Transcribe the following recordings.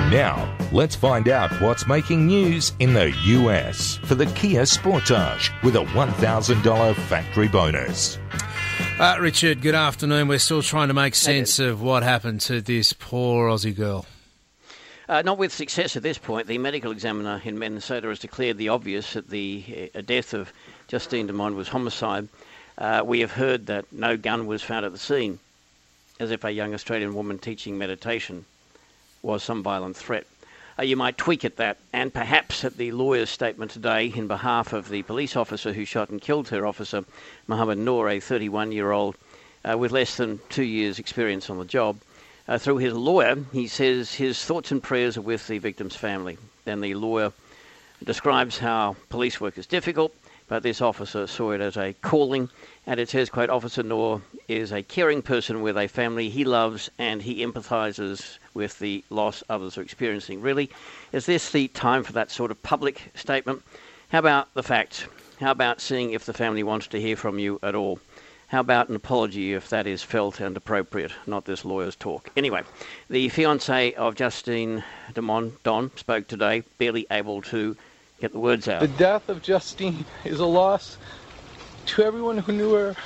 Now, let's find out what's making news in the US for the Kia Sportage with a $1,000 factory bonus. Richard, good afternoon. We're still trying to make sense of what happened to this poor Aussie girl. Not with success at this point. The medical examiner in Minnesota has declared the obvious that the death of Justine Dumont was homicide. We have heard that no gun was found at the scene, as if a young Australian woman teaching meditation was some violent threat. You might tweak at that, and perhaps at the lawyer's statement today in behalf of the police officer who shot and killed her officer, Mohammed Noor, a 31-year-old with less than 2 years' experience on the job. Through his lawyer, he says his thoughts and prayers are with the victim's family. Then the lawyer describes how police work is difficult, but this officer saw it as a calling, and it says, quote, Officer Noor is a caring person with a family he loves, and he empathises with the loss others are experiencing. Really, is this the time for that sort of public statement? How about the facts? How about seeing if the family wants to hear from you at all? How about an apology if that is felt and appropriate, not this lawyer's talk? Anyway, the fiancé of Justine Dumont, Don, spoke today, barely able to get the words out. The death of Justine is a loss to everyone who knew her.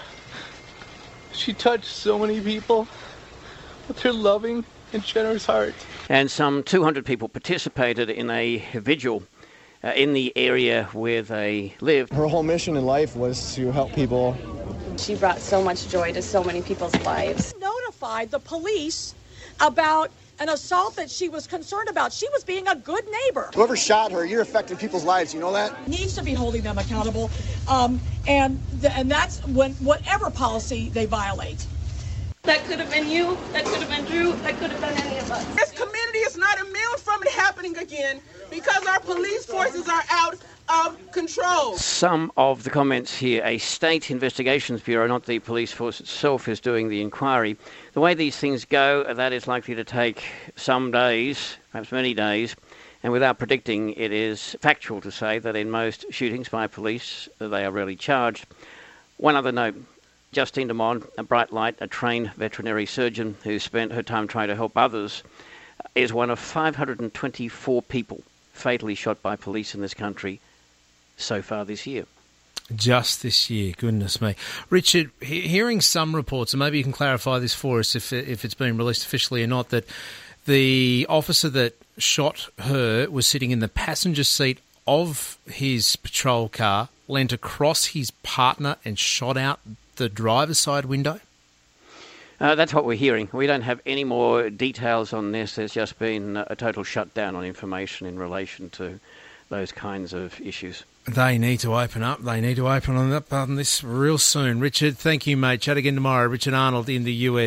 She touched so many people with her loving and generous heart. And some 200 people participated in a vigil in the area where they lived. Her whole mission in life was to help people. She brought so much joy to so many people's lives. Notified the police about an assault that she was concerned about. She was being a good neighbor. Whoever shot her, you're affecting people's lives. You know that? Needs to be holding them accountable. And that's when whatever policy they violate. That could have been you. That could have been Drew. That could have been any of us. This community is not immune from it happening again because our police forces are out of control. Some of the comments here, a state investigations bureau, not the police force itself, is doing the inquiry. The way these things go, that is likely to take some days, perhaps many days, and without predicting, it is factual to say that in most shootings by police, they are rarely charged. One other note, Justine Dumont, a bright light, a trained veterinary surgeon who spent her time trying to help others, is one of 524 people fatally shot by police in this country so far this year. Just this year, goodness me. Richard, hearing some reports, and maybe you can clarify this for us if it's been released officially or not, that the officer that shot her was sitting in the passenger seat of his patrol car, leant across his partner and shot out the driver's side window? That's what we're hearing. We don't have any more details on this. There's just been a total shutdown on information in relation to those kinds of issues. They need to open up. They need to open up on this real soon. Richard, thank you, mate. Chat again tomorrow. Richard Arnold in the US.